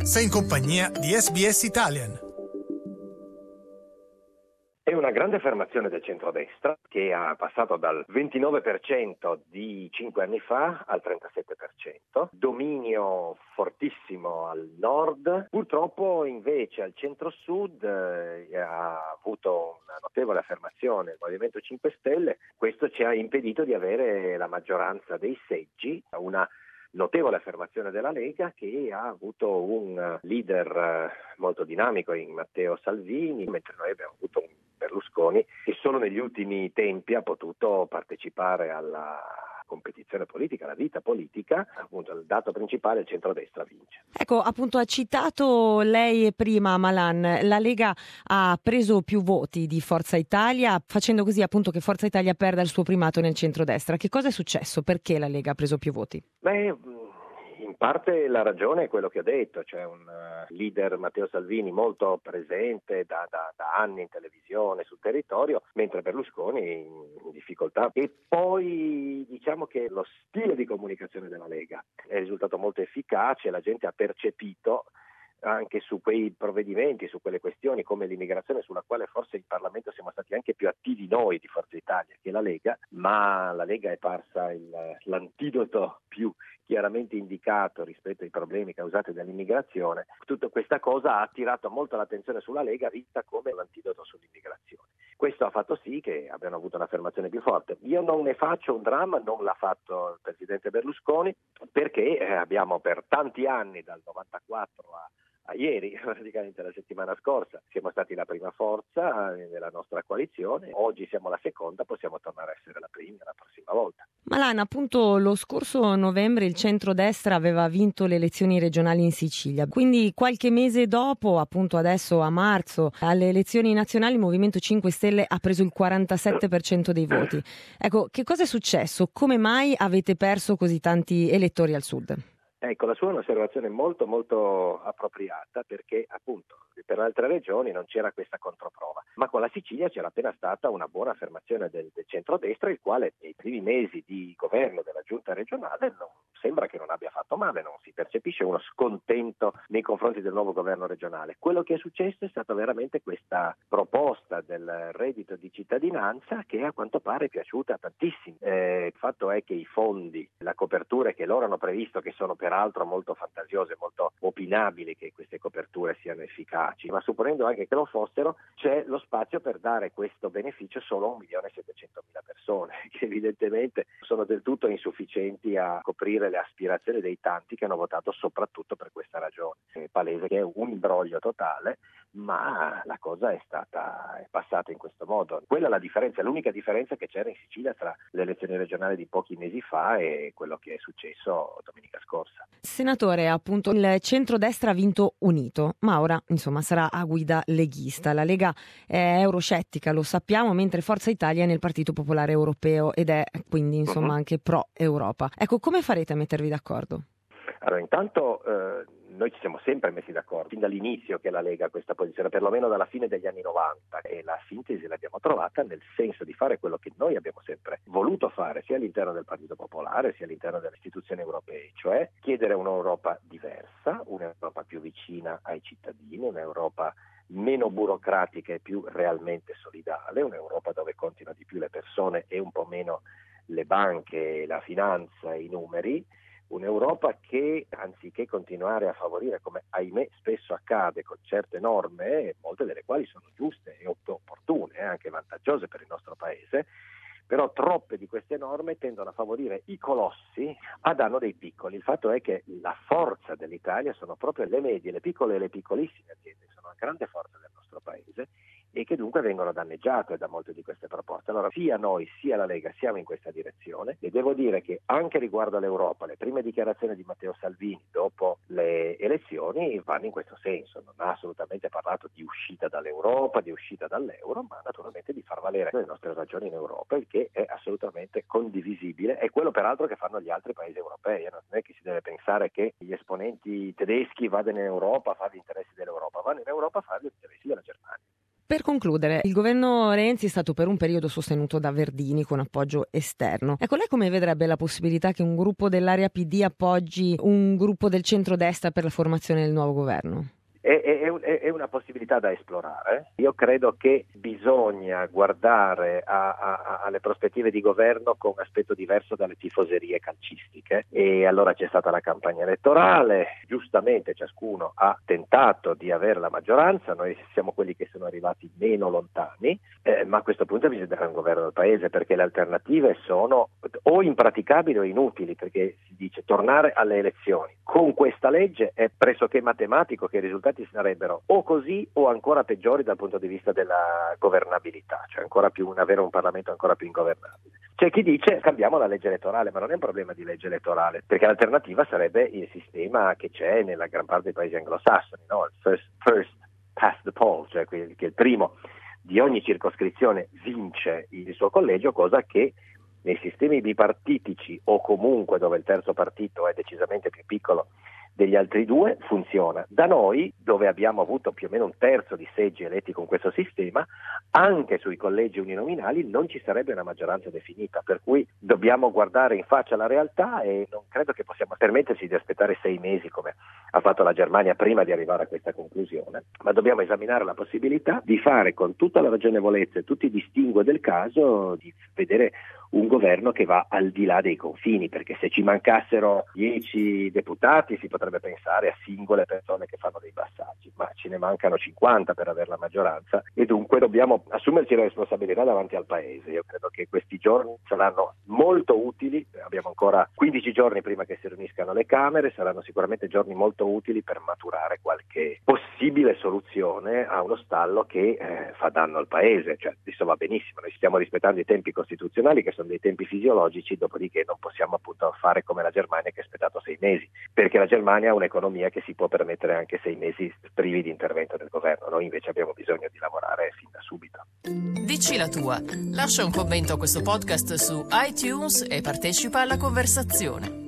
Sei in compagnia di SBS Italian. È una grande affermazione del centrodestra che ha passato dal 29% di 5 anni fa al 37%, dominio fortissimo al nord, purtroppo invece al centro-sud ha avuto una notevole affermazione il Movimento 5 Stelle, questo ci ha impedito di avere la maggioranza dei seggi, una notevole affermazione della Lega che ha avuto un leader molto dinamico in Matteo Salvini, mentre noi abbiamo avuto un Berlusconi che solo negli ultimi tempi ha potuto partecipare alla competizione politica, alla vita politica. Appunto il dato principale è il centrodestra vince. Ecco, appunto ha citato lei prima Malan, la Lega ha preso più voti di Forza Italia, facendo così appunto che Forza Italia perda il suo primato nel centrodestra. Che cosa è successo? Perché la Lega ha preso più voti? In parte la ragione è quello che ho detto, cioè un leader Matteo Salvini molto presente da anni in televisione, sul territorio, mentre Berlusconi è in difficoltà. E poi diciamo che lo stile di comunicazione della Lega è risultato molto efficace, la gente ha percepito anche su quei provvedimenti, su quelle questioni come l'immigrazione, sulla quale forse in Parlamento siamo stati anche più attivi noi di Forza Italia che la Lega, ma la Lega è parsa l'antidoto più chiaramente indicato rispetto ai problemi causati dall'immigrazione. Tutta questa cosa ha attirato molto l'attenzione sulla Lega, vista come l'antidoto sull'immigrazione. Questo ha fatto sì che abbiano avuto un'affermazione più forte. Io non ne faccio un dramma, non l'ha fatto il presidente Berlusconi, perché abbiamo per tanti anni, dal 94 a ieri, praticamente la settimana scorsa, siamo stati la prima forza nella nostra coalizione, oggi siamo la seconda, possiamo tornare a essere la prima la prossima volta. Malan, appunto lo scorso novembre il centrodestra aveva vinto le elezioni regionali in Sicilia, quindi qualche mese dopo, appunto adesso a marzo, alle elezioni nazionali il Movimento 5 Stelle ha preso il 47% dei voti. Ecco, che cosa è successo? Come mai avete perso così tanti elettori al sud? Ecco, la sua è un'osservazione molto molto appropriata, perché appunto per altre regioni non c'era questa controprova, ma con la Sicilia c'era appena stata una buona affermazione del centrodestra, il quale nei primi mesi di governo della giunta regionale sembra che non abbia fatto male, non si percepisce uno scontento nei confronti del nuovo governo regionale. Quello che è successo è stata veramente questa proposta del reddito di cittadinanza che a quanto pare è piaciuta tantissimo. Il fatto è che i fondi, la copertura che loro hanno previsto, che sono peraltro molto fantasiose, molto opinabili che queste coperture siano efficaci, ma supponendo anche che lo fossero, c'è lo spazio per dare questo beneficio solo a 1.700.000 persone, che evidentemente sono del tutto insufficienti a coprire le aspirazioni dei tanti che hanno votato soprattutto per questa ragione. È palese che è un imbroglio totale, ma la cosa è passata in questo modo. Quella è la differenza, l'unica differenza che c'era in Sicilia tra le elezioni regionali di pochi mesi fa e quello che è successo domenica scorsa. Senatore, appunto il centrodestra ha vinto unito, ma ora insomma sarà a guida leghista. La Lega è euroscettica, lo sappiamo, mentre Forza Italia è nel Partito Popolare Europeo ed è quindi insomma anche pro-Europa. Ecco, come farete a mettervi d'accordo? Allora, intanto noi ci siamo sempre messi d'accordo, fin dall'inizio che la Lega ha questa posizione, perlomeno dalla fine degli anni 90, e la sintesi l'abbiamo trovata nel senso di fare quello che noi abbiamo sempre voluto fare, sia all'interno del Partito Popolare, sia all'interno delle istituzioni europee, cioè chiedere un'Europa diversa, un'Europa più vicina ai cittadini, un'Europa meno burocratica e più realmente solidale, un'Europa dove contino di più le persone e un po' meno le banche, la finanza e i numeri, un'Europa che, anziché continuare a favorire, come ahimè spesso accade con certe norme, molte delle quali sono giuste e opportune, anche vantaggiose per il nostro Paese, però troppe di queste norme tendono a favorire i colossi a danno dei piccoli. Il fatto è che la forza dell'Italia sono proprio le medie, le piccole e le piccolissime aziende, sono una grande forza del nostro Paese e che dunque vengono danneggiate da molte di queste proposte. Allora sia noi sia la Lega siamo in questa direzione e devo dire che anche riguardo all'Europa le prime dichiarazioni di Matteo Salvini dopo le elezioni vanno in questo senso, non ha assolutamente parlato di uscita dall'Europa, di uscita dall'euro, ma naturalmente di far valere le nostre ragioni in Europa, il che è assolutamente condivisibile, è quello peraltro che fanno gli altri paesi europei, non è che si deve pensare che gli esponenti tedeschi vadano in Europa a fare gli interessi dell'Europa, vanno in Europa a fare gli interessi della Germania. Per concludere, il governo Renzi è stato per un periodo sostenuto da Verdini con appoggio esterno. Ecco, lei come vedrebbe la possibilità che un gruppo dell'area PD appoggi un gruppo del centrodestra per la formazione del nuovo governo? È una possibilità da esplorare. Io credo che bisogna guardare alle prospettive di governo con un aspetto diverso dalle tifoserie calcistiche, e allora c'è stata la campagna elettorale, giustamente ciascuno ha tentato di avere la maggioranza, noi siamo quelli che sono arrivati meno lontani, ma a questo punto bisogna dare un governo al paese, perché le alternative sono o impraticabili o inutili, perché si dice tornare alle elezioni. Con questa legge è pressoché matematico che i risultati sarebbero o così o ancora peggiori dal punto di vista della governabilità, cioè avere un Parlamento ancora più ingovernabile. C'è chi dice cambiamo la legge elettorale, ma non è un problema di legge elettorale, perché l'alternativa sarebbe il sistema che c'è nella gran parte dei paesi anglosassoni, no? Il first past the poll, cioè che il primo di ogni circoscrizione vince il suo collegio, cosa che nei sistemi bipartitici o comunque dove il terzo partito è decisamente più piccolo degli altri due funziona. Da noi, dove abbiamo avuto più o meno un terzo di seggi eletti con questo sistema, anche sui collegi uninominali non ci sarebbe una maggioranza definita, per cui dobbiamo guardare in faccia la realtà e non credo che possiamo permetterci di aspettare 6 mesi come ha fatto la Germania prima di arrivare a questa conclusione, ma dobbiamo esaminare la possibilità di fare con tutta la ragionevolezza e tutti i distinguo del caso, di vedere un governo che va al di là dei confini, perché se ci mancassero 10 deputati si potrebbe pensare a singole persone che fanno dei passaggi, ma ce ne mancano 50 per avere la maggioranza e dunque dobbiamo assumerci la responsabilità davanti al Paese. Io credo che questi giorni saranno molto utili, abbiamo ancora 15 giorni prima che si riuniscano le Camere, saranno sicuramente giorni molto utili per maturare qualche possibile soluzione a uno stallo che fa danno al Paese. Cioè, adesso va benissimo, noi stiamo rispettando i tempi costituzionali che sono dei tempi fisiologici, dopodiché non possiamo appunto fare come la Germania che ha aspettato 6 mesi, perché la Germania ha un'economia che si può permettere anche 6 mesi privi di intervento del governo. Noi invece abbiamo bisogno di lavorare fin da subito. Dici la tua, lascia un commento a questo podcast su iTunes e partecipa alla conversazione.